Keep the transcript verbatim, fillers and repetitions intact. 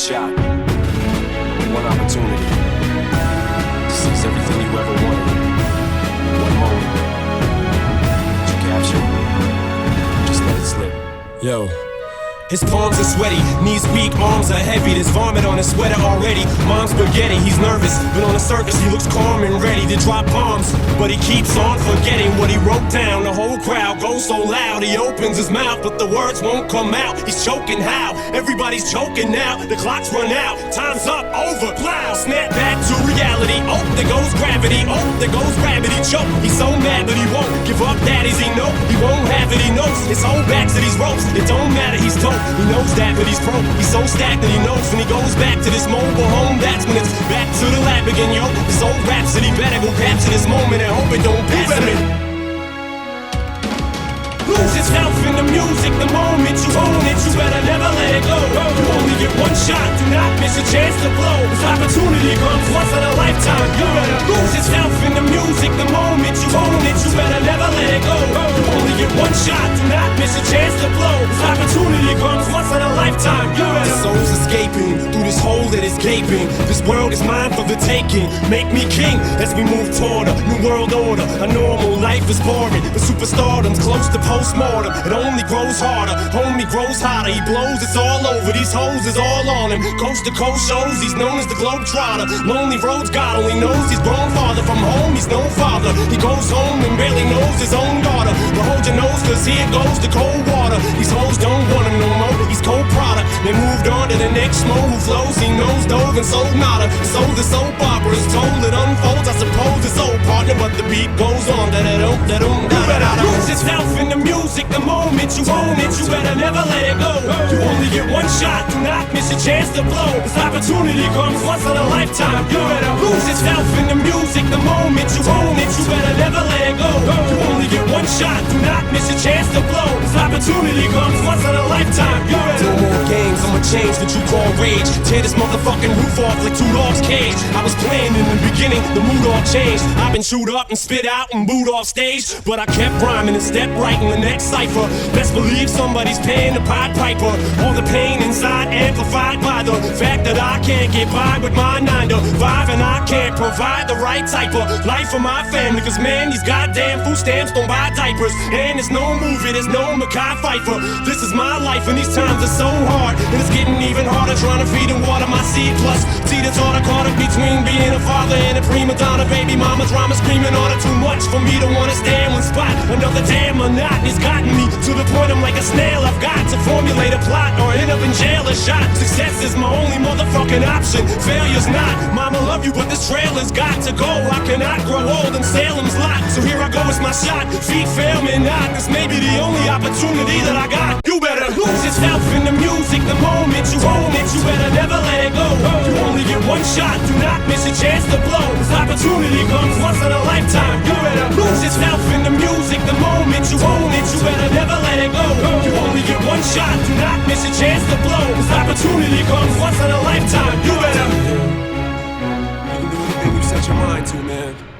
shot, one opportunity to seize everything you ever wanted. One moment. Did you capture it? Just let it slip. Yo. His palms are sweaty, knees weak, arms are heavy. There's vomit on his sweater already. Mom's spaghetti, he's nervous, but on the surface he looks calm and ready to drop bombs. But he keeps on forgetting what he wrote down. The whole crowd goes so loud, he opens his mouth, but the words won't come out. He's choking how? Everybody's choking now. The clock's run out, time's up, over, plow. Snap back to reality, oh, there goes gravity. Oh, there goes gravity, choke. He's so mad, but he won't give up, that is he know. He won't have it, he knows. His whole back to these ropes, it don't matter, he's told. He knows that, but he's broke. He's so stacked that he knows when he goes back to this mobile home. That's when it's back to the lab again, yo. This old rhapsody better go capture this moment and hope it don't pass him. Lose yourself in the music, the moment you own it, you better never let it go. You only get one shot, do not miss a chance to blow. This opportunity comes once in a lifetime. You better lose yourself in the music, the moment you own it, you better never let it go. You only get one shot, do not miss a chance to blow. This opportunity comes once in a lifetime. You better. The soul's escaping through this hole that is gaping. This world is mine for the taking. Make me king as we move toward a new world order. A normal life is boring, but superstardom's close to postmortem. It only grows harder, homie grows hotter. He blows, it's all over, these hoes is all on him. Coast to coast shows, he's known as the Globetrotter. Lonely roads, God only knows he's grown farther from home, he's no father. He goes home and barely knows his own daughter. But hold your nose, cause here goes the cold water. These hoes don't want him no more, he's cold product. They moved on to the next mo who flows, he knows dove and sold nada. So the soap opera is told, it unfolds, I suppose it's old partner. But the beat goes on, da-da-dum, da-dum, da-da-da. Lose yourself in the music, the moment you own it, you better never let it go. You only get one shot, do not miss a chance to blow. This opportunity comes once in a lifetime. You better lose yourself in the music, the moment you own it, you better never let it go. You only get one shot, do not miss a chance to blow. This opportunity comes once in a lifetime. You better. No more games, I'ma change what you call rage. Tear this motherfucking roof off like two dogs' cage. I was playing in the beginning, the mood all changed. I've been chewed up and spit out and booed off stage, but I kept rhyming and stepped right in the next cipher. Best believe somebody's paying the Pied Piper. All the pain inside amplified by the fact that I can't get by with my nine to five, and I can't provide the right type of life for my family. Cause man, these goddamn food stamps don't buy diapers, and there's no movie, there's no Mekhi Phifer. This is my life and these times are so hard, and it's getting even harder trying to feed and water my seed. Plus, see the daughter caught up between being a father and a prima donna. Baby mama drama screaming on it, too much for me to wanna stay in one spot. Another damn monotony's gotten me to the point I'm like a snail. I've got to formulate a plot or end up in jail or shot. Success is my only motherfucking option, failure's not. Mama love you, but this trail has got to go. I cannot grow old in Salem's lot, so here I go, it's my shot. Feet fail me not, this may be the only opportunity that I got. You better lose yourself in the music, the moment you own it, you better never let it go. You only get one shot, do not miss a chance to blow. This opportunity comes once in a lifetime. You better lose yourself in the music, the moment you own it, you better never let it go. You only get one shot, do not miss a chance to blow. This opportunity comes once in a lifetime. You better. You can do anything you set your mind to, man.